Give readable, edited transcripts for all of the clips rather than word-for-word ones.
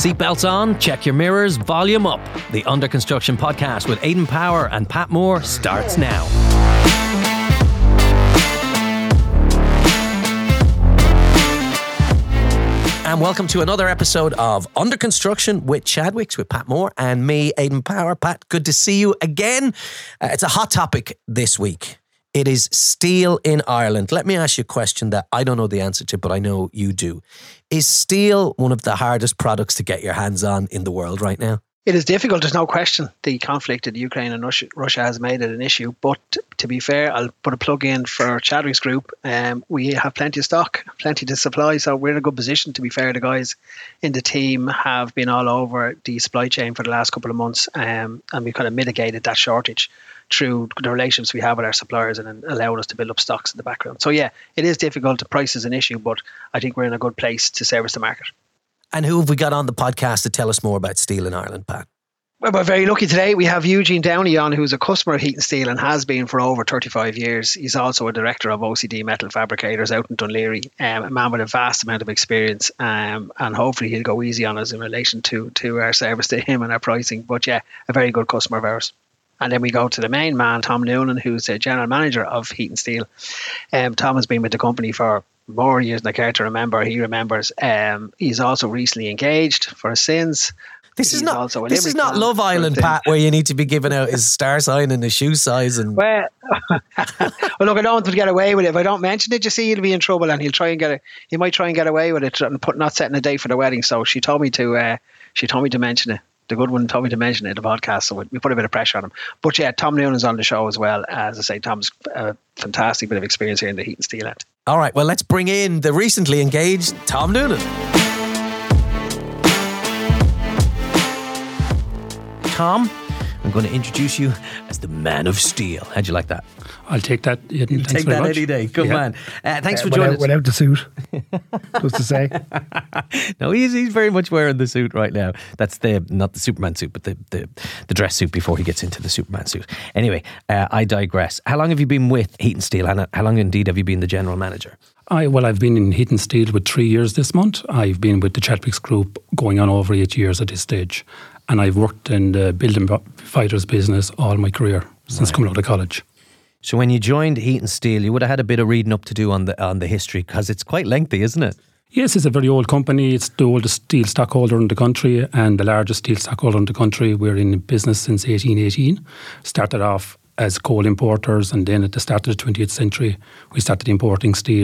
Seatbelts on, check your mirrors, volume up. The Under Construction podcast with Aidan Power and Pat Moore starts now. And welcome to another episode of Under Construction with Chadwicks with Pat Moore and me, Aidan Power. Pat, good to see you again. It's a hot topic this week. It is steel in Ireland. Let me ask you a question that I don't know the answer to, but I know you do. Is steel one of the hardest products to get your hands on in the world right now? It is difficult, there's no question. The conflict in Ukraine and Russia has made it an issue. But to be fair, I'll put a plug in for Chadwicks Group. We have plenty of stock, plenty to supply. So we're in a good position. To be fair, the guys in the team have been all over the supply chain for the last couple of months. And we kind of mitigated that shortage through the relations we have with our suppliers and allowing us to build up stocks in the background. So yeah, it is difficult. The price is an issue, but I think we're in a good place to service the market. And who have we got on the podcast to tell us more about steel in Ireland, Pat? Well, we're very lucky today. We have Eugene Downey on, who's a customer of Heat and Steel and has been for over 35 years. He's also a director of OCD Metal Fabricators out in Dunleary, a man with a vast amount of experience, and hopefully he'll go easy on us in relation to our service to him and our pricing. But yeah, a very good customer of ours. And then we go to the main man, Tom Noonan, who's the general manager of Heat and Steel. Tom has been with the company for more years than I care to remember. He remembers. He's also recently engaged for his sins. This is not Love Island, Pat, where you need to be giving out his star sign and his shoe size. And well, look, I don't want to get away with it. If I don't mention it, you see, he'll be in trouble, and he might try and get away with it and not setting a date for the wedding. So she told me to mention it. The good one told me to mention it in the podcast, so we put a bit of pressure on him. But yeah, Tom Noonan's on the show as well. As I say, Tom's a fantastic bit of experience here in the Heat and Steel end. All right, well, let's bring in the recently engaged Tom Noonan. Tom, I'm going to introduce you as the man of steel. How'd you like that? I'll take that. You'll take that any day. Good man. Thanks for joining us. Without the suit, just to say. No, he's very much wearing the suit right now. That's not the Superman suit, but the dress suit before he gets into the Superman suit. Anyway, I digress. How long have you been with Heat and Steel, and how long indeed have you been the general manager? I've been in Heat and Steel with 3 years this month. I've been with the Chadwicks Group going on over 8 years at this stage. And I've worked in the building fighters business all my career since coming out of college. So when you joined Heat and Steel, you would have had a bit of reading up to do on the history, because it's quite lengthy, isn't it? Yes, it's a very old company. It's the oldest steel stockholder in the country and the largest steel stockholder in the country. We're in business since 1818. Started off as coal importers, and then at the start of the 20th century, we started importing steel.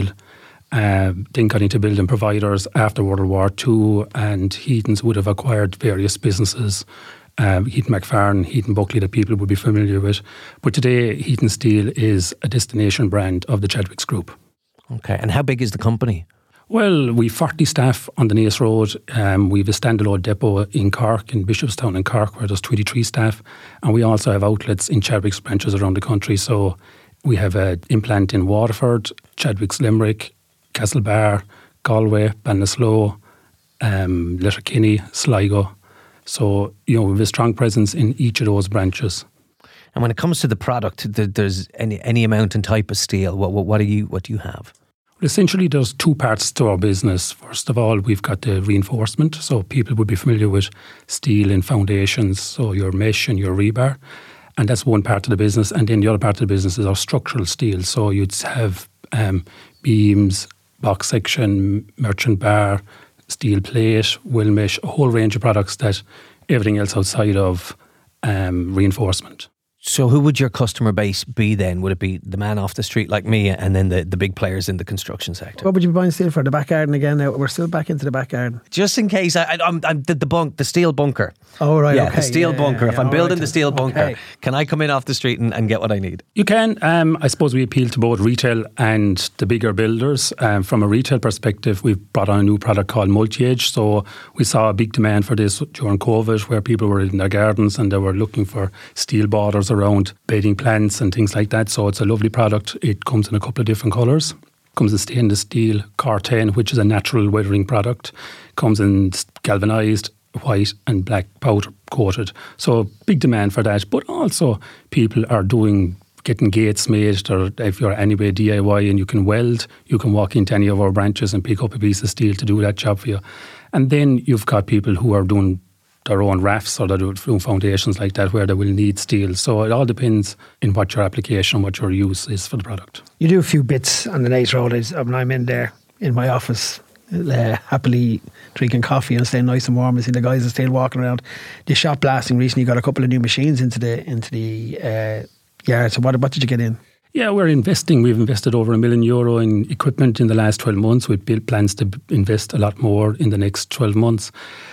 Then got into building providers after World War II, and Heatons would have acquired various businesses, Heaton McFarlane, Heaton Buckley, that people would be familiar with. But today, Heat and Steel is a destination brand of the Chadwicks Group. Okay, and how big is the company? Well, we've 40 staff on the Naas Road. We've a standalone depot in Cork, in Bishopstown in Cork, where there's 23 staff. And we also have outlets in Chadwicks branches around the country. So we have an implant in Waterford, Chadwicks Limerick, Castlebar, Galway, Ballinasloe, Letterkenny, Sligo. So, we have a strong presence in each of those branches. And when it comes to the product, there's any amount and type of steel. What do you have? Well, essentially, there's two parts to our business. First of all, we've got the reinforcement. So people would be familiar with steel and foundations, so your mesh and your rebar. And that's one part of the business. And then the other part of the business is our structural steel. So you'd have beams, box section, merchant bar, steel plate, will mesh, a whole range of products that everything else outside of reinforcement. So who would your customer base be then? Would it be the man off the street like me, and then the big players in the construction sector? What would you be buying steel for? The back garden again now? We're still back into the back garden. Just in case, I'm the steel bunker. Oh, right, yeah, okay. The steel bunker. If I'm building the steel bunker, okay. Can I come in off the street and get what I need? You can. I suppose we appeal to both retail and the bigger builders. From a retail perspective, we've brought on a new product called Multi-Edge. So we saw a big demand for this during COVID, where people were in their gardens and they were looking for steel borders around bedding plants and things like that. So it's a lovely product. It comes in a couple of different colours. Comes in stainless steel, Core-10, which is a natural weathering product. Comes in galvanised, white and black powder coated. So big demand for that. But also people are doing getting gates made, or if you're anyway DIY and you can weld, you can walk into any of our branches and pick up a piece of steel to do that job for you. And then you've got people who are doing their own rafts or they're doing foundations like that where they will need steel. So it all depends in what your application, what your use is for the product. You do a few bits on the night road when I'm in there in my office, happily drinking coffee and staying nice and warm and see the guys are still walking around. The shop blasting recently got a couple of new machines into the yard. So what did you get in? Yeah, we're investing. We've invested over €1 million in equipment in the last 12 months. We've built plans to invest a lot more in the next 12 months.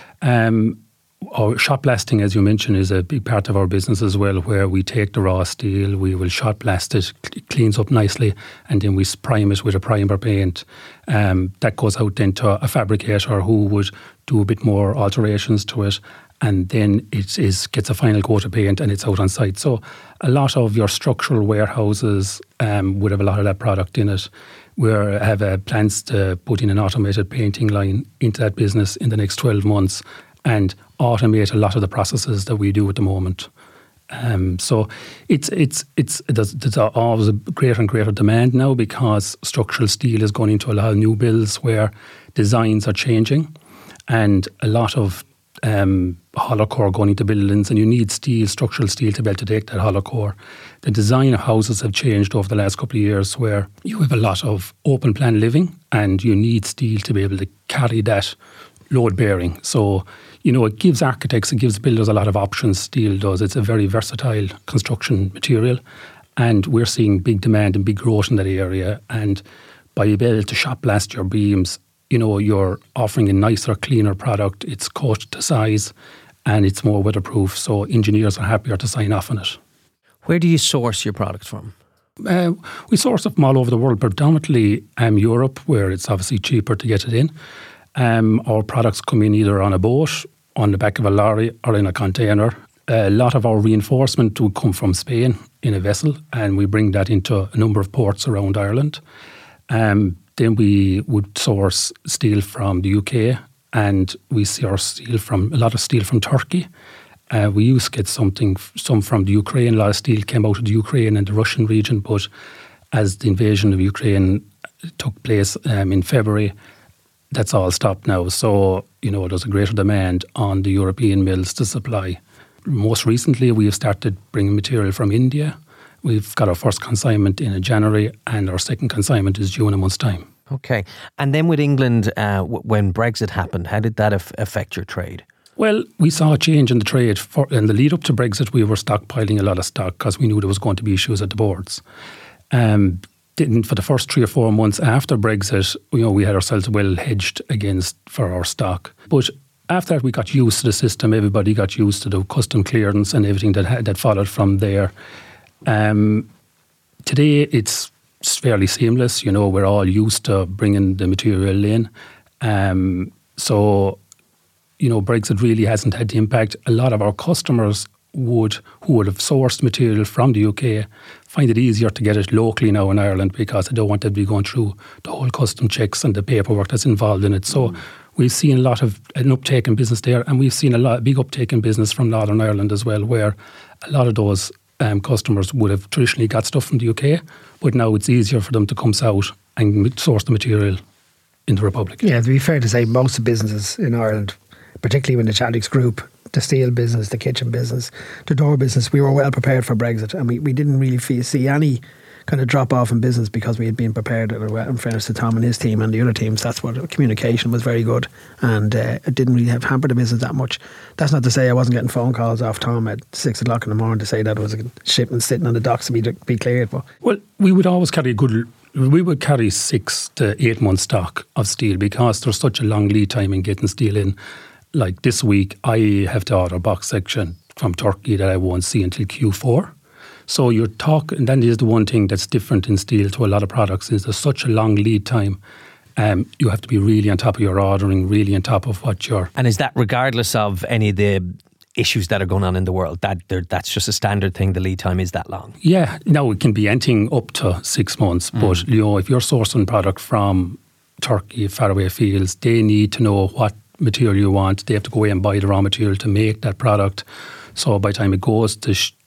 Our shot blasting, as you mentioned, is a big part of our business as well, where we take the raw steel, we will shot blast it, it cleans up nicely, and then we prime it with a primer paint. That goes out then to a fabricator who would do a bit more alterations to it, and then it gets a final coat of paint and it's out on site. So a lot of your structural warehouses would have a lot of that product in it. We have plans to put in an automated painting line into that business in the next 12 months and automate a lot of the processes that we do at the moment. So there's always a greater and greater demand now because structural steel is going into a lot of new builds where designs are changing, and a lot of hollow core going into buildings, and you need steel, structural steel, to be able to take that hollow core. The design of houses have changed over the last couple of years where you have a lot of open plan living and you need steel to be able to carry that load bearing. So, it gives architects, it gives builders a lot of options, steel does. It's a very versatile construction material, and we're seeing big demand and big growth in that area. And by being able to shot blast your beams, you're offering a nicer, cleaner product. It's cut to size and it's more weatherproof. So engineers are happier to sign off on it. Where do you source your product from? We source it from all over the world, predominantly Europe, where it's obviously cheaper to get it in. Our products come in either on a boat, on the back of a lorry, or in a container. A lot of our reinforcement would come from Spain in a vessel, and we bring that into a number of ports around Ireland. Then we would source steel from the UK, and we source a lot of steel from Turkey. We used to get some from the Ukraine. A lot of steel came out of the Ukraine and the Russian region, but as the invasion of Ukraine took place in February, that's all stopped now. So, there's a greater demand on the European mills to supply. Most recently, we have started bringing material from India. We've got our first consignment in January, and our second consignment is due in a month's time. Okay. And then with England, when Brexit happened, how did that affect your trade? Well, we saw a change in the trade. In the lead up to Brexit, we were stockpiling a lot of stock because we knew there was going to be issues at the boards. For the first 3 or 4 months after Brexit, we had ourselves well hedged for our stock. But after that, we got used to the system. Everybody got used to the custom clearance and everything that followed from there. Today, it's fairly seamless. We're all used to bringing the material in. So, Brexit really hasn't had the impact. A lot of our customers who would have sourced material from the UK find it easier to get it locally now in Ireland because they don't want to be going through the whole custom checks and the paperwork that's involved in it. So we've seen a lot of an uptake in business there, and we've seen a big uptake in business from Northern Ireland as well, where a lot of those customers would have traditionally got stuff from the UK, but now it's easier for them to come south and source the material in the Republic. Yeah, to be fair to say, most businesses in Ireland, particularly when the Chadwicks Group, the steel business, the kitchen business, the door business, we were well prepared for Brexit, and we didn't really see any kind of drop off in business because we had been prepared. In fairness to Tom and his team and the other teams, that's what communication was very good, and it didn't really have hampered the business that much. That's not to say I wasn't getting phone calls off Tom at 6 o'clock in the morning to say that it was a shipment sitting on the docks to be cleared. But well, we would always carry we would carry 6 to 8 months stock of steel because there's such a long lead time in getting steel in. Like this week, I have to order a box section from Turkey that I won't see until Q4. So you're talking, and that is the one thing that's different in steel to a lot of products, is there's such a long lead time. You have to be really on top of your ordering, really on top of what you're... And is that regardless of any of the issues that are going on in the world? That's just a standard thing, the lead time is that long? Yeah, now it can be anything up to 6 months, but if you're sourcing product from Turkey, faraway fields, they need to know what material you want. They have to go away and buy the raw material to make that product. So by the time it goes to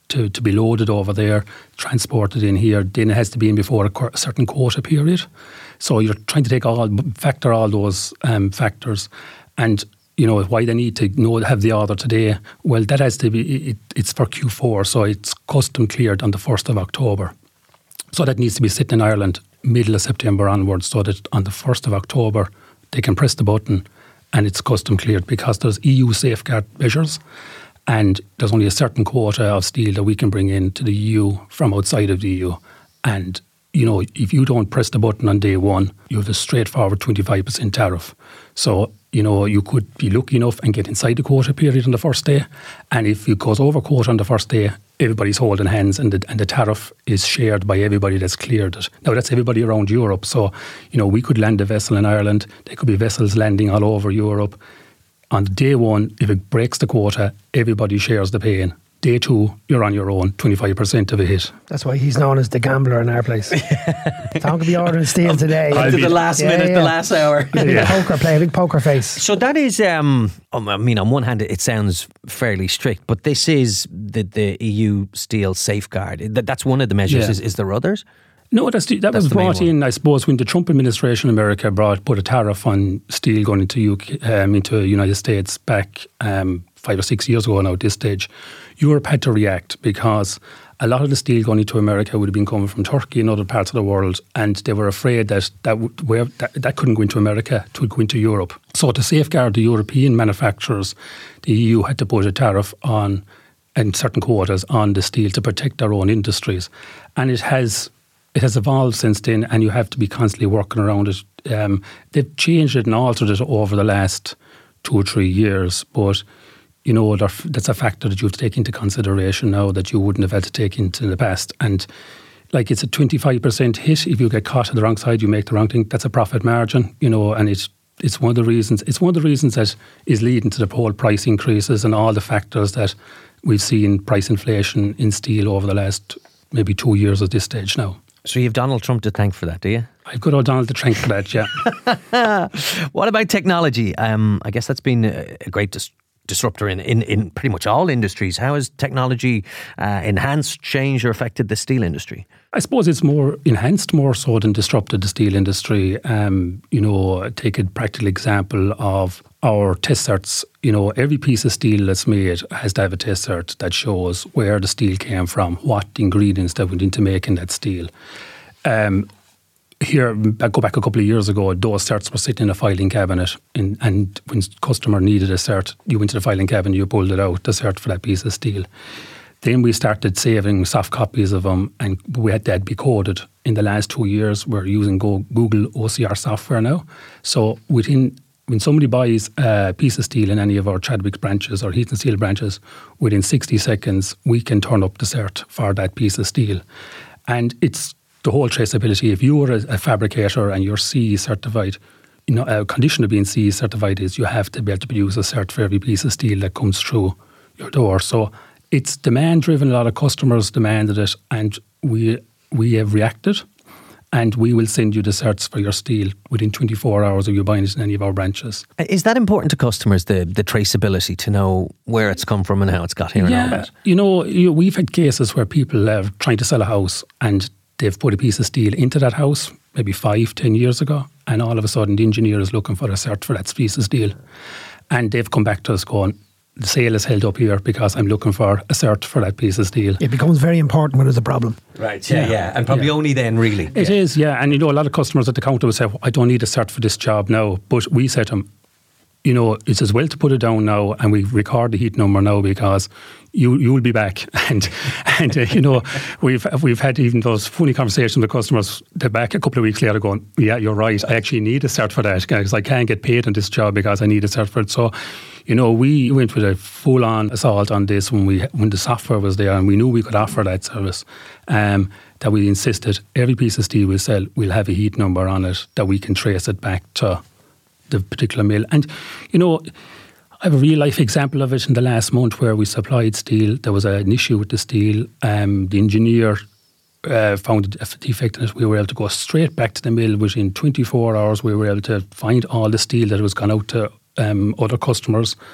to be loaded over there, transported in here. Then it has to be in before a certain quota period. So you're trying to factor all those factors. And why they need to have the order today. Well, that has to be, it's for Q4, so it's custom cleared on the 1st of October. So that needs to be sitting in Ireland middle of September onwards, so that on the 1st of October, they can press the button and it's custom cleared, because there's EU safeguard measures and there's only a certain quota of steel that we can bring into the EU from outside of the EU. And if you don't press the button on day one, you have a straightforward 25% tariff. So, you could be lucky enough and get inside the quota period on the first day. And if it goes over quota on the first day, everybody's holding hands and the tariff is shared by everybody that's cleared it. Now, that's everybody around Europe. So, we could land a vessel in Ireland. There could be vessels landing all over Europe. On day one, if it breaks the quota, everybody shares the pain. Day two, you're on your own, 25% of a hit. That's why he's known as the gambler in our place. Tom could be ordering steel today. To the last minute, the last hour. Play a big poker face. So that is, on one hand, it sounds fairly strict, but this is the EU steel safeguard. That's one of the measures. Is there others? No, that was brought in, I suppose, when the Trump administration in America put a tariff on steel going into the United States back 5 or 6 years ago now at this stage. Europe had to react because a lot of the steel going into America would have been coming from Turkey and other parts of the world, and they were afraid that couldn't go into America, it would go into Europe. So to safeguard the European manufacturers, the EU had to put a tariff on and certain quotas on the steel to protect their own industries. And it has evolved since then, and you have to be constantly working around it. They've changed it and altered it over the last 2 or 3 years, but that's a factor that you have to take into consideration now that you wouldn't have had to take into the past. And it's a 25% hit. If you get caught on the wrong side, you make the wrong thing. That's a profit margin, and it's one of the reasons. It's one of the reasons that is leading to the whole price increases and all the factors that we've seen price inflation in steel over the last maybe 2 years at this stage now. So you have Donald Trump to thank for that, do you? I've got old Donald to thank for that, yeah. What about technology? I guess that's been a great disruptor in pretty much all industries. How has technology enhanced, changed or affected the steel industry? I suppose it's more enhanced more so than disrupted the steel industry. Take a practical example of our test certs. Every piece of steel that's made has to have a test cert that shows where the steel came from, what ingredients that went into making that steel. Here, I go back a couple of years ago, those certs were sitting in a filing cabinet, and when customer needed a cert, you went to the filing cabinet, you pulled it out, the cert for that piece of steel. Then we started saving soft copies of them, and we had that be coded. In the last 2 years, we're using Google OCR software now. So when somebody buys a piece of steel in any of our Chadwicks branches or Heaton Steel branches, within 60 seconds, we can turn up the cert for that piece of steel. And it's the whole traceability. If you were a fabricator and you're CE certified, a condition of being CE certified is you have to be able to produce a cert for every piece of steel that comes through your door. So it's demand driven. A lot of customers demanded it, and we have reacted, and we will send you the certs for your steel within 24 hours of you buying it in any of our branches. Is that important to customers, the traceability, to know where it's come from and how it's got here and all that? We've had cases where people are trying to sell a house and they've put a piece of steel into that house maybe 5-10 years ago, and all of a sudden the engineer is looking for a cert for that piece of steel. And they've come back to us going, the sale is held up here because I'm looking for a cert for that piece of steel. It becomes very important when there's a problem. Right, yeah. And probably only then, really. It is, yeah. And a lot of customers at the counter will say, I don't need a cert for this job now. But we said to them, it's as well to put it down now, and we record the heat number now because you will be back. And we've had even those funny conversations with customers. They're back a couple of weeks later going, yeah, you're right, I actually need a cert for that because I can't get paid on this job because I need a cert for it. So, we went with a full-on assault on this when the software was there and we knew we could offer that service. That we insisted every piece of steel we sell will have a heat number on it that we can trace it back to the particular mill. And, I have a real life example of it in the last month where we supplied steel. There was an issue with the steel. The engineer found a defect in it. We were able to go straight back to the mill. Within 24 hours, we were able to find all the steel that was gone out to other customers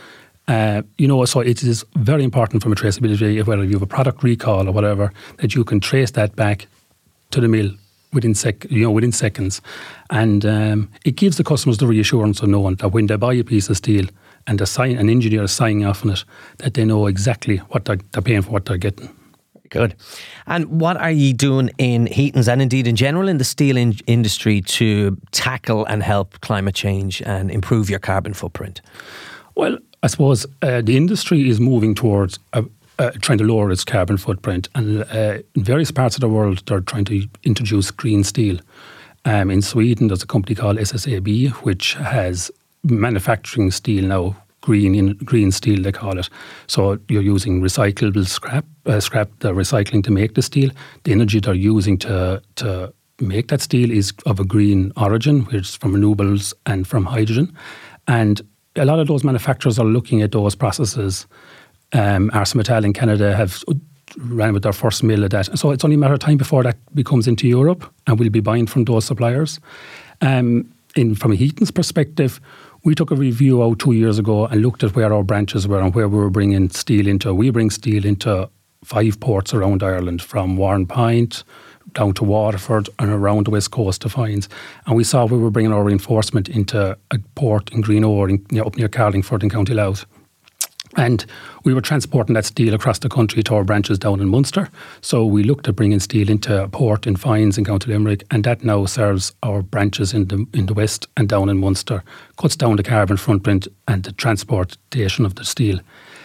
So it is very important from a traceability, whether you have a product recall or whatever, that you can trace that back to the mill within seconds. And it gives the customers the reassurance of knowing that when they buy a piece of steel and an engineer is signing off on it, that they know exactly what they're paying for what they're getting. Good. And what are you doing in Heaton's and indeed in general in the steel industry to tackle and help climate change and improve your carbon footprint? Well, I suppose the industry is moving towards trying to lower its carbon footprint. And in various parts of the world, they're trying to introduce green steel. In Sweden, there's a company called SSAB, which has manufacturing steel now, green steel they call it. So you're using recyclable scrap, they're recycling to make the steel. The energy they're using to make that steel is of a green origin, which is from renewables and from hydrogen. And a lot of those manufacturers are looking at those processes. ArcelorMittal in Canada have ran with their first mill of that. So it's only a matter of time before that becomes into Europe, and we'll be buying from those suppliers. From a Heaton's perspective, we took a review out 2 years ago and looked at where our branches were and where we were bringing steel into. We bring steel into 5 ports around Ireland, from Warrenpoint down to Waterford and around the west coast to Foynes. And we saw we were bringing our reinforcement into a port in Greenore, up near Carlingford in County Louth. And we were transporting that steel across the country to our branches down in Munster. So we looked at bringing steel into a port in Foynes in County Limerick, and that now serves our branches in the west and down in Munster. Cuts down the carbon footprint and the transportation of the steel.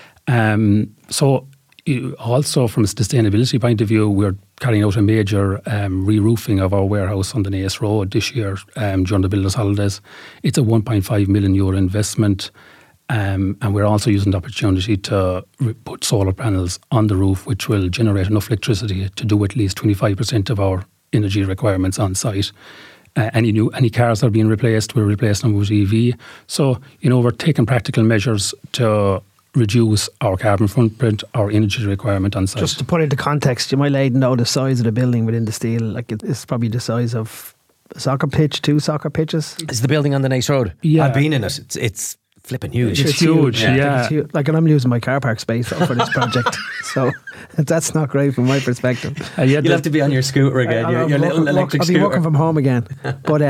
So also from a sustainability point of view, we're carrying out a major re-roofing of our warehouse on the Naas Road this year during the builders' holidays. It's a €1.5 million investment. And we're also using the opportunity to put solar panels on the roof, which will generate enough electricity to do at least 25% of our energy requirements on site. Any cars that are being replaced, we're replacing them with EV. So, we're taking practical measures to reduce our carbon footprint, our energy requirement on site. Just to put it into context, you might know the size of the building within the steel. Like it's probably the size of a soccer pitch, 2 soccer pitches. Is the building on the Naas Road? Yeah. I've been in it. It's flipping huge. It's huge, yeah. It's huge. And I'm losing my car park space for this project. So that's not great from my perspective. You'll have to be on your scooter again, your little electric scooter. I'll be working from home again. But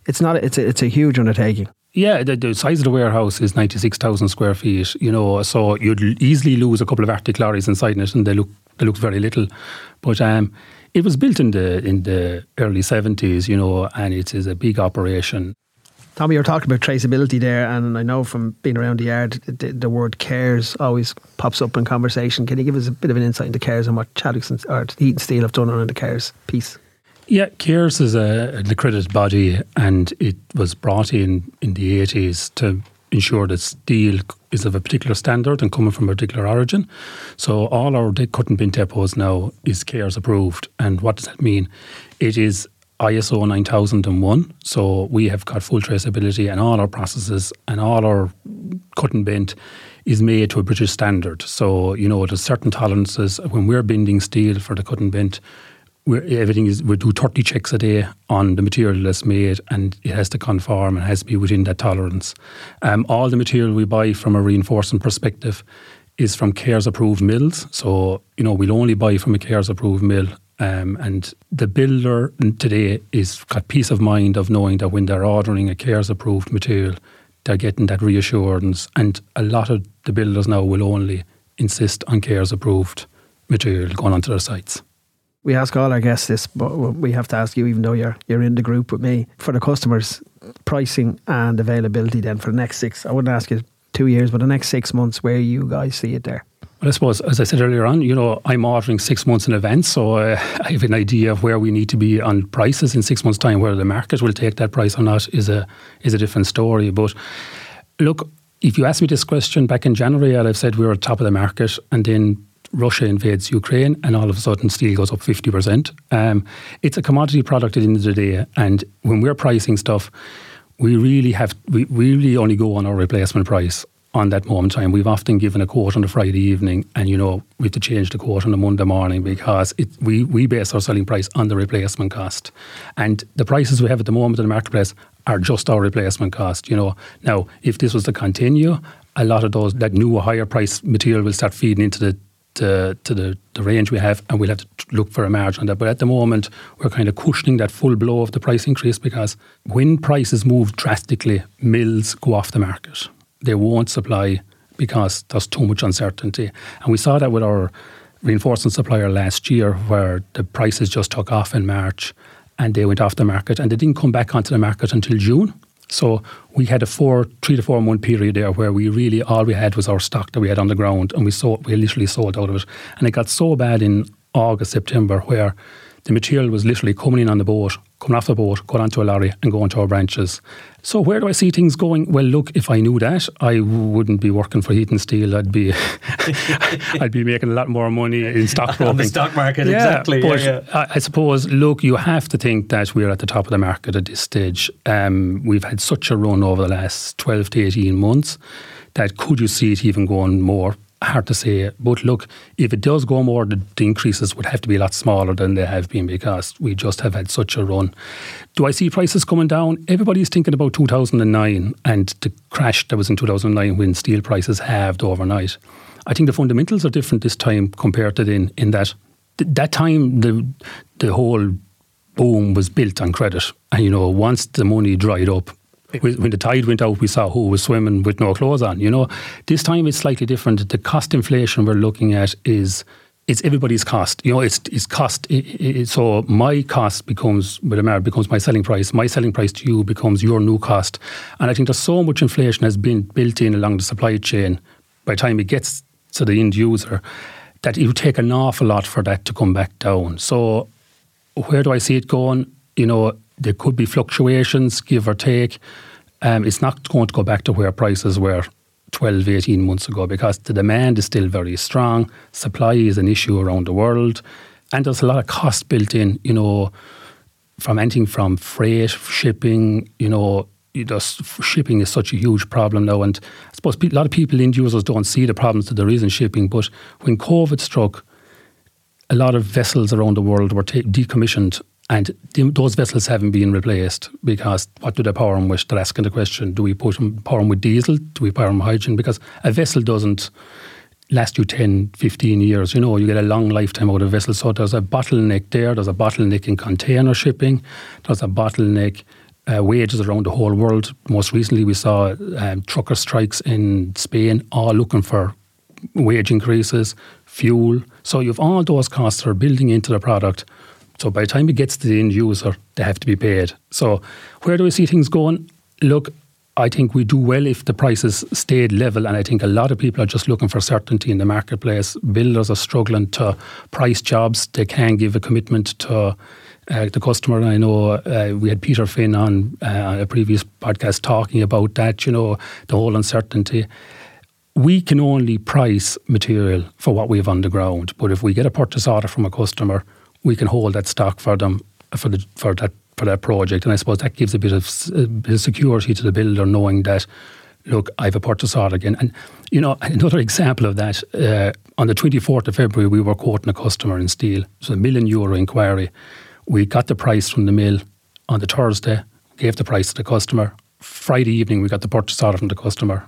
it's a huge undertaking. Yeah, the size of the warehouse is 96,000 square feet, so you'd easily lose a couple of Arctic lorries inside it, and they look very little. But it was built in the early 70s, and it is a big operation. Tommy, you're talking about traceability there, and I know from being around the yard, the word CARES always pops up in conversation. Can you give us a bit of an insight into CARES and what Chadwicks or Heaton Steel have done around the CARES piece? Yeah, CARES is an accredited body, and it was brought in the 80s to ensure that steel is of a particular standard and coming from a particular origin. So all our cut and bin depots now is CARES approved. And what does that mean? It is ISO 9001, so we have got full traceability, and all our processes and all our cut and bent is made to a British standard. So, there's certain tolerances. When we're bending steel for the cut and bent, we do 30 checks a day on the material that's made, and it has to conform and has to be within that tolerance. All the material we buy from a reinforcement perspective is from CARES approved mills. So, we'll only buy from a CARES approved mill. And the builder today is got peace of mind of knowing that when they're ordering a CARES approved material, they're getting that reassurance. And a lot of the builders now will only insist on CARES approved material going onto their sites. We ask all our guests this, but we have to ask you, even though you're in the group with me, for the customers, pricing and availability then for the next I wouldn't ask you 2 years, but the next 6 months, where you guys see it there? Well, I suppose, as I said earlier on, I'm ordering 6 months in advance, so I have an idea of where we need to be on prices in 6 months' time. Whether the market will take that price or not is a different story. But look, if you asked me this question back in January, I'd have said we were at the top of the market, and then Russia invades Ukraine, and all of a sudden steel goes up 50%. It's a commodity product at the end of the day, and when we're pricing stuff, we really only go on our replacement price. on that moment in time. We've often given a quote on a Friday evening, and we have to change the quote on a Monday morning because we base our selling price on the replacement cost. And the prices we have at the moment in the marketplace are just our replacement cost. Now, if this was to continue, a lot of that new higher price material will start feeding into the range we have, and we'll have to look for a margin on that. But at the moment, we're kind of cushioning that full blow of the price increase, because when prices move drastically, mills go off the market. They won't supply because there's too much uncertainty. And we saw that with our reinforcement supplier last year, where the prices just took off in March and they went off the market, and they didn't come back onto the market until June. So we had a 3 to 4 month period there where all we had was our stock that we had on the ground, and we literally sold out of it. And it got so bad in August, September, where the material was literally coming in on the boat, coming off the boat, going onto a lorry and going to our branches. So where do I see things going? Well, look, if I knew that, I wouldn't be working for Heaton Steel. I'd be making a lot more money in stockbroking. On the stock market, yeah, exactly. But I suppose, look, you have to think that we're at the top of the market at this stage. We've had such a run over the last 12 to 18 months that could you see it even going more? Hard to say. But look, if it does go more, the increases would have to be a lot smaller than they have been, because we just have had such a run. Do I see prices coming down? Everybody's thinking about 2009 and the crash that was in 2009 when steel prices halved overnight. I think the fundamentals are different this time compared to then, in that time the whole boom was built on credit. And once the money dried up, when the tide went out, we saw who was swimming with no clothes on. This time it's slightly different. The cost inflation we're looking at it's everybody's cost. It's cost. So my cost becomes my selling price. My selling price to you becomes your new cost. And I think there's so much inflation has been built in along the supply chain by the time it gets to the end user that it would take an awful lot for that to come back down. So where do I see it going? There could be fluctuations, give or take. It's not going to go back to where prices were 12, 18 months ago, because the demand is still very strong. Supply is an issue around the world. And there's a lot of cost built in, from anything from freight, shipping, shipping is such a huge problem now. And I suppose a lot of people, end users, don't see the problems that there is in shipping. But when COVID struck, a lot of vessels around the world were decommissioned. And those vessels haven't been replaced, because what do they power them with? They're asking the question, do we power them with diesel? Do we power them with hydrogen? Because a vessel doesn't last you 10, 15 years. You get a long lifetime out of a vessel. So there's a bottleneck there. There's a bottleneck in container shipping. There's a bottleneck wages around the whole world. Most recently, we saw trucker strikes in Spain, all looking for wage increases, fuel. So you have all those costs that are building into the product. So by the time it gets to the end user, they have to be paid. So where do we see things going? Look, I think we do well if the prices stayed level, and I think a lot of people are just looking for certainty in the marketplace. Builders are struggling to price jobs. They can't give a commitment to the customer. I know we had Peter Finn on a previous podcast talking about that, the whole uncertainty. We can only price material for what we have on the ground, but if we get a purchase order from a customer, we can hold that stock for them for that project. And I suppose that gives a bit of security to the builder, knowing that, look, I have a purchase order again. And, another example of that, on the 24th of February, we were quoting a customer in steel. It was a €1 million inquiry. We got the price from the mill on the Thursday, gave the price to the customer. Friday evening, we got the purchase order from the customer.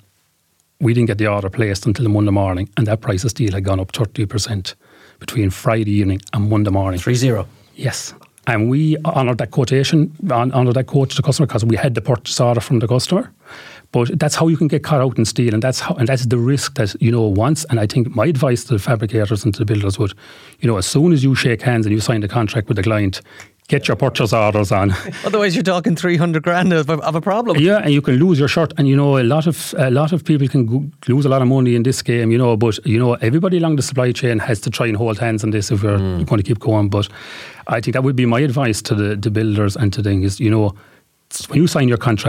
We didn't get the order placed until the Monday morning, and that price of steel had gone up 30%. Between Friday evening and Monday morning. 3-0. Yes. And we honoured that quotation, honoured that quote to the customer, because we had the purchase order from the customer. But that's how you can get caught out in steel, and that's the risk that, once. And I think my advice to the fabricators and to the builders would, as soon as you shake hands and you sign the contract with the client, get your purchase orders on. Otherwise, you're talking 300 grand of a problem. Yeah, and you can lose your shirt. And a lot of people can lose a lot of money in this game. But everybody along the supply chain has to try and hold hands on this if we're going to keep going. But I think that would be my advice to the builders and to things. When you sign your contract,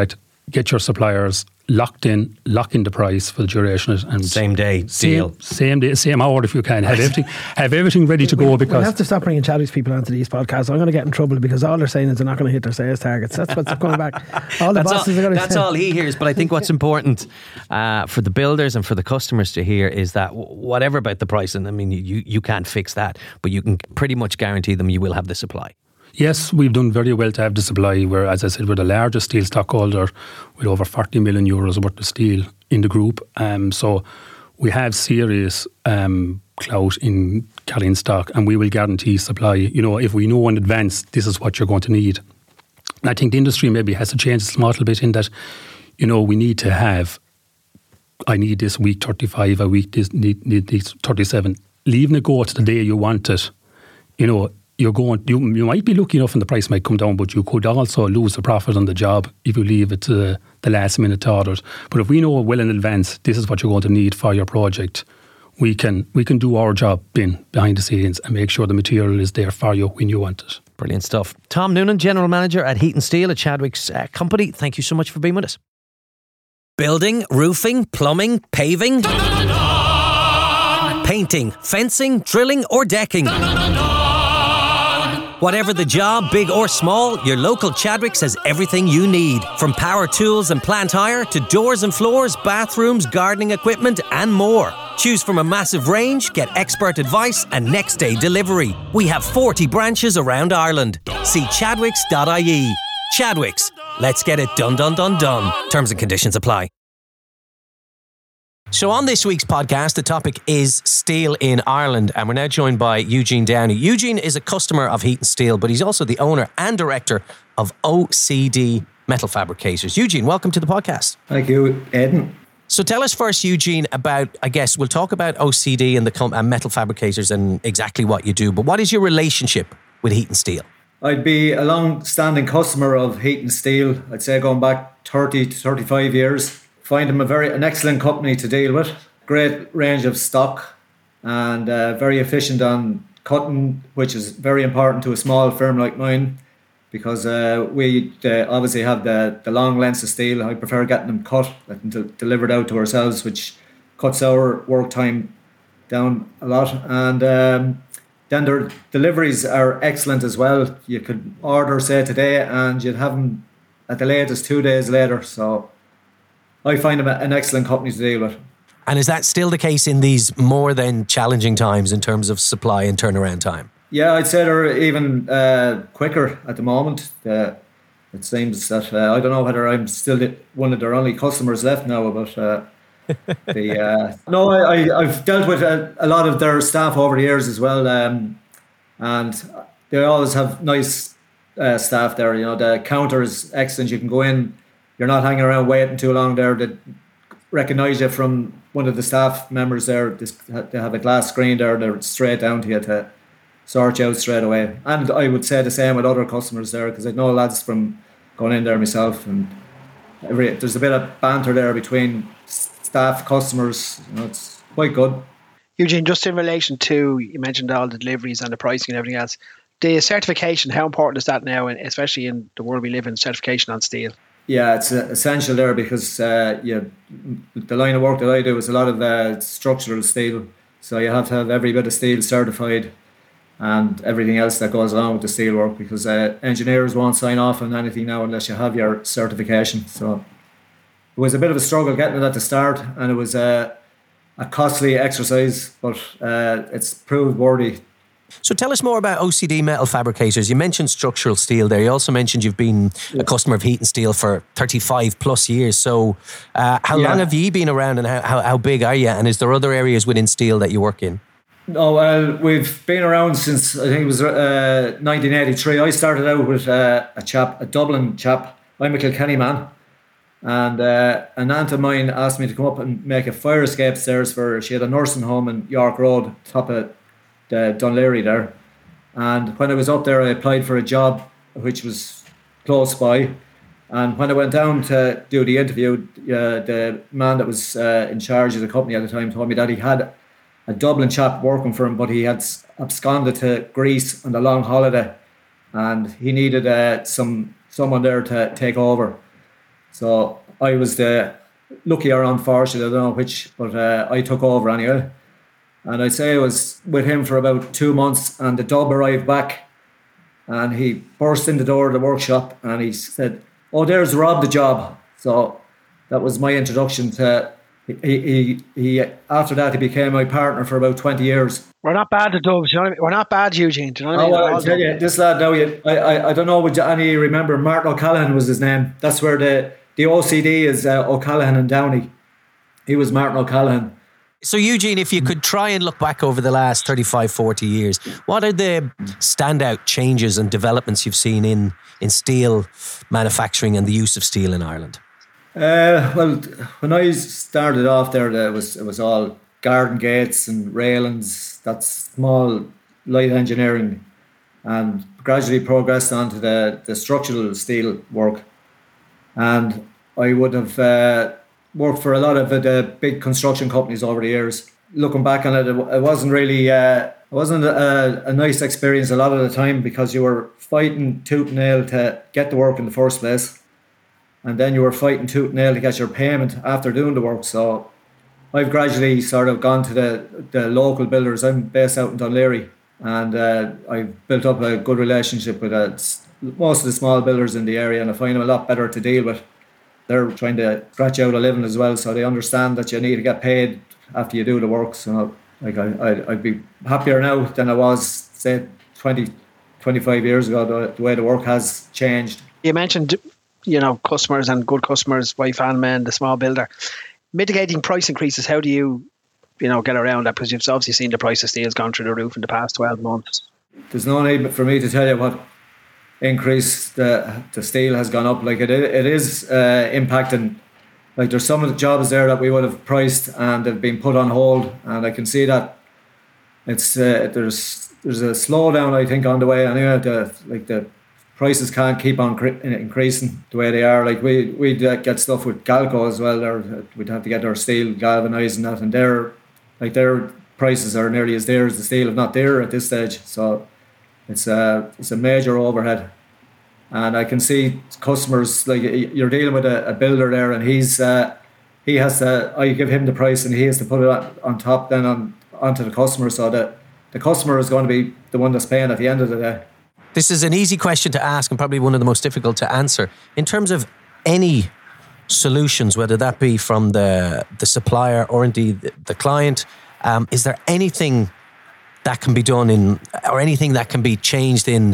get your suppliers lock in the price for the duration of it, and Same day deal. Same day, same hour if you can. Have everything ready to go, because we'll have to stop bringing Chadwick's people onto these podcasts. I'm going to get in trouble because all they're saying is they're not going to hit their sales targets. That's what's coming back. All the bosses are going to say. That's all he hears. But I think what's important for the builders and for the customers to hear is that whatever about the pricing, I mean, you can't fix that, but you can pretty much guarantee them you will have the supply. Yes, we've done very well to have the supply. Where, as I said, we're the largest steel stockholder with over 40 million euros worth of steel in the group. So we have serious clout in carrying stock, and we will guarantee supply. You know, if we know in advance this is what you're going to need. And I think the industry maybe has to change its model a bit in that, you know, we need to have, I need this week 35, a week this need this 37. Leaving it go to the day you want it, you know, you might be lucky enough and the price might come down, but you could also lose the profit on the job if you leave it to the last minute orders. But if we know well in advance this is what you're going to need for your project, we can do our job behind the scenes and make sure the material is there for you when you want it. Brilliant stuff. Tom Noonan, General Manager at Heat and Steel, at Chadwick's company. Thank you so much for being with us. Building, roofing, plumbing, paving, painting, fencing, drilling or decking. Whatever the job, big or small, your local Chadwicks has everything you need. From power tools and plant hire to doors and floors, bathrooms, gardening equipment and more. Choose from a massive range, get expert advice and next day delivery. We have 40 branches around Ireland. See chadwicks.ie. Chadwicks. Let's get it done. Terms and conditions apply. So on this week's podcast, the topic is steel in Ireland, and we're now joined by Eugene Downey. Eugene is a customer of Heat and Steel, but he's also the owner and director of OCD Metal Fabricators. Eugene, welcome to the podcast. Thank you, Aidan. So tell us first, Eugene, about, I guess, we'll talk about OCD and the Metal Fabricators and exactly what you do, but what is your relationship with Heat and Steel? I'd be a long-standing customer of Heat and Steel, I'd say going back 30 to 35 years. Find them an excellent company to deal with. Great range of stock and very efficient on cutting, which is very important to a small firm like mine because we obviously have the long lengths of steel. I prefer getting them cut and delivered out to ourselves, which cuts our work time down a lot. And then their deliveries are excellent as well. You could order, say, today and you'd have them at the latest 2 days later. So I find them an excellent company to deal with. And is that still the case in these more than challenging times in terms of supply and turnaround time? Yeah, I'd say they're even quicker at the moment. It seems that, I don't know whether I'm still one of their only customers left now, but no, I've dealt with a lot of their staff over the years as well, and they always have nice staff there. You know, the counter is excellent. You can go in. You're not hanging around waiting too long there. They recognise you from one of the staff members there. They have a glass screen there. They're straight down to you to sort you out straight away. And I would say the same with other customers there because I know lads from going in there myself. And there's a bit of banter there between staff, customers. You know, it's quite good. Eugene, just in relation to, you mentioned all the deliveries and the pricing and everything else, the certification, how important is that now, and especially in the world we live in, certification on steel? Yeah, it's essential there because the line of work that I do is a lot of structural steel. So you have to have every bit of steel certified and everything else that goes along with the steel work because engineers won't sign off on anything now unless you have your certification. So it was a bit of a struggle getting it at the start and it was a costly exercise, but it's proved worthy. So tell us more about OCD Metal Fabricators. You mentioned structural steel there. You also mentioned you've been a customer of Heat and Steel for 35 plus years. So how long have you been around and how big are you? And is there other areas within steel that you work in? Oh, well, we've been around since, I think it was 1983. I started out with a Dublin chap. I'm a Kilkenny man. And an aunt of mine asked me to come up and make a fire escape stairs for her. She had a nursing home in York Road, top of Dunleary there, and when I was up there I applied for a job which was close by, and when I went down to do the interview, the man that was in charge of the company at the time told me that he had a Dublin chap working for him, but he had absconded to Greece on a long holiday and he needed someone there to take over. So I was the lucky or unfortunate, I don't know which, but I took over anyway. And I'd say I was with him for about 2 months, and the dub arrived back, and he burst in the door of the workshop and he said, "Oh, there's Rob the job." So that was my introduction to. He after that he became my partner for about 20 years. We're not bad at dubs, you know what I mean? We're not bad, Eugene. Do you know what I mean? Well, I'll tell you, this lad now, I don't know, would any remember, Martin O'Callaghan was his name. That's where the OCD is, O'Callaghan and Downey. He was Martin O'Callaghan. So Eugene, if you could try and look back over the last 35, 40 years, what are the standout changes and developments you've seen in steel manufacturing and the use of steel in Ireland? Well, when I started off there, it was all garden gates and railings, that's small light engineering, and gradually progressed onto the structural steel work. And I would have worked for a lot of the big construction companies over the years. Looking back on it, it wasn't really a nice experience a lot of the time, because you were fighting tooth and nail to get the work in the first place. And then you were fighting tooth and nail to get your payment after doing the work. So I've gradually sort of gone to the local builders. I'm based out in Dunleary, and I've built up a good relationship with most of the small builders in the area, and I find them a lot better to deal with. They're trying to scratch out a living as well, so they understand that you need to get paid after you do the work. So like I'd be happier now than I was, say, 20, 25 years ago, the way the work has changed. You mentioned, customers and good customers, wife and men, the small builder. Mitigating price increases, how do you, get around that? Because you've obviously seen the price of steel has gone through the roof in the past 12 months. There's no need for me to tell you what increase the steel has gone up. Like it is impacting. Like there's some of the jobs there that we would have priced and have been put on hold, and I can see that it's there's a slowdown, I think, on the way. Anyway, the prices can't keep on increasing the way they are. Like we get stuff with Galco as well. We'd have to get our steel galvanised and that, and their prices are nearly as dear as the steel, if not dearer at this stage. So it's a major overhead, and I can see customers, like you're dealing with a builder there, and he has to. I give him the price, and he has to put it on top then onto the customer, so that the customer is going to be the one that's paying at the end of the day. This is an easy question to ask and probably one of the most difficult to answer. In terms of any solutions, whether that be from the supplier or indeed the client, is there anything that can be done or anything that can be changed in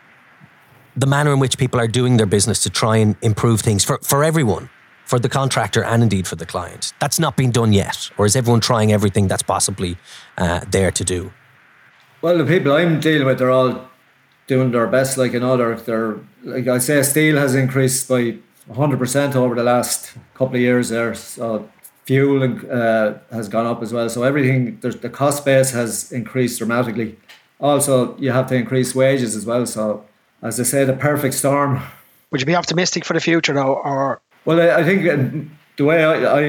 the manner in which people are doing their business to try and improve things for everyone, for the contractor and indeed for the client? That's not been done yet, or is everyone trying everything that's possibly there to do? Well, the people I'm dealing with, they're all doing their best. Like, they're like I say, steel has increased by 100% over the last couple of years there. So fuel has gone up as well. So everything, the cost base has increased dramatically. Also, you have to increase wages as well. So, as I say, the perfect storm. Would you be optimistic for the future, though, or? Well, I think the way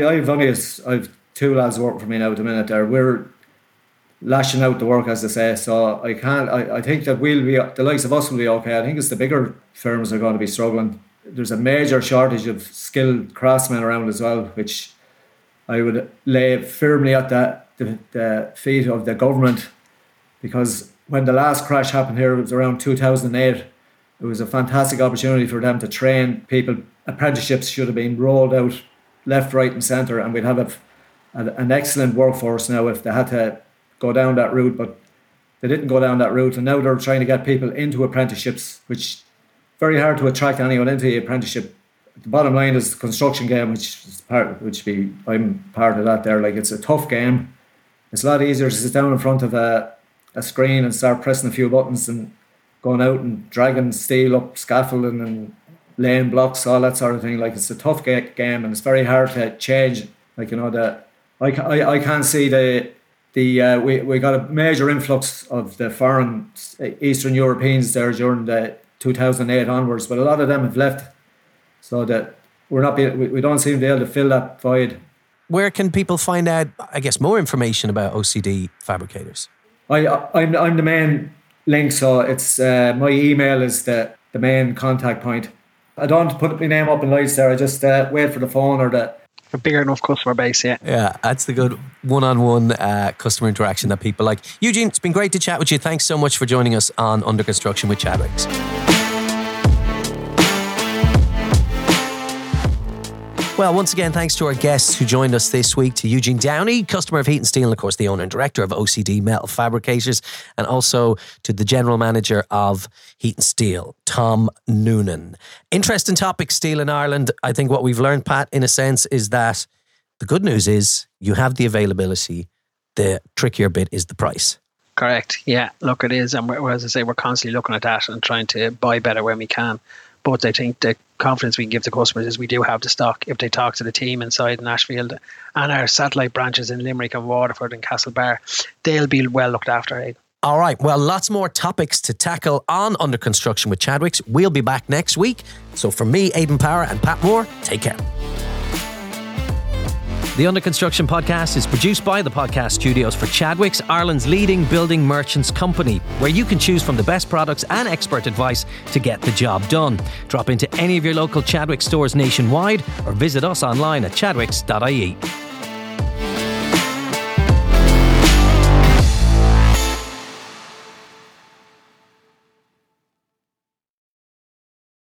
I've 2 lads working for me now at the minute. There, we're lashing out the work, as they say. So I think that the likes of us will be okay. I think it's the bigger firms that are going to be struggling. There's a major shortage of skilled craftsmen around as well, which I would lay firmly at the feet of the government, because when the last crash happened here, it was around 2008. It was a fantastic opportunity for them to train people. Apprenticeships should have been rolled out left, right and centre, and we'd have an excellent workforce now if they had to go down that route, but they didn't go down that route, and now they're trying to get people into apprenticeships, which very hard to attract anyone into the apprenticeship. The bottom line is the construction game, I'm part of that there. Like, it's a tough game. It's a lot easier to sit down in front of a screen and start pressing a few buttons than going out and dragging steel up scaffolding and laying blocks, all that sort of thing. Like, it's a tough game, and it's very hard to change. Like, I can't see we got a major influx of the foreign Eastern Europeans there during the 2008 onwards, but a lot of them have left, so that we don't seem to be able to fill that void. Where can people find out, I guess, more information about OCD Fabricators? I'm the main link, so it's my email is the main contact point. I don't put my name up in lights there. I just wait for the phone or the... A bigger enough customer base, yeah. Yeah, that's the good one-on-one customer interaction that people like. Eugene, it's been great to chat with you. Thanks so much for joining us on Under Construction with Chadwicks. Well, once again, thanks to our guests who joined us this week, to Eugene Downey, customer of Heat & Steel, and of course the owner and director of OCD Metal Fabricators, and also to the general manager of Heat & Steel, Tom Noonan. Interesting topic, steel in Ireland. I think what we've learned, Pat, in a sense, is that the good news is you have the availability. The trickier bit is the price. Correct. Yeah, look, it is. And as I say, we're constantly looking at that and trying to buy better when we can. But I think the confidence we can give to customers is we do have the stock. If they talk to the team inside Nashville and our satellite branches in Limerick and Waterford and Castlebar, they'll be well looked after, Aidan. All right, well, lots more topics to tackle on Under Construction with Chadwicks. We'll be back next week. So from me, Aidan Power, and Pat Moore, take care. The Under Construction podcast is produced by the Podcast Studios for Chadwicks, Ireland's leading building merchants company, where you can choose from the best products and expert advice to get the job done. Drop into any of your local Chadwicks stores nationwide or visit us online at chadwicks.ie.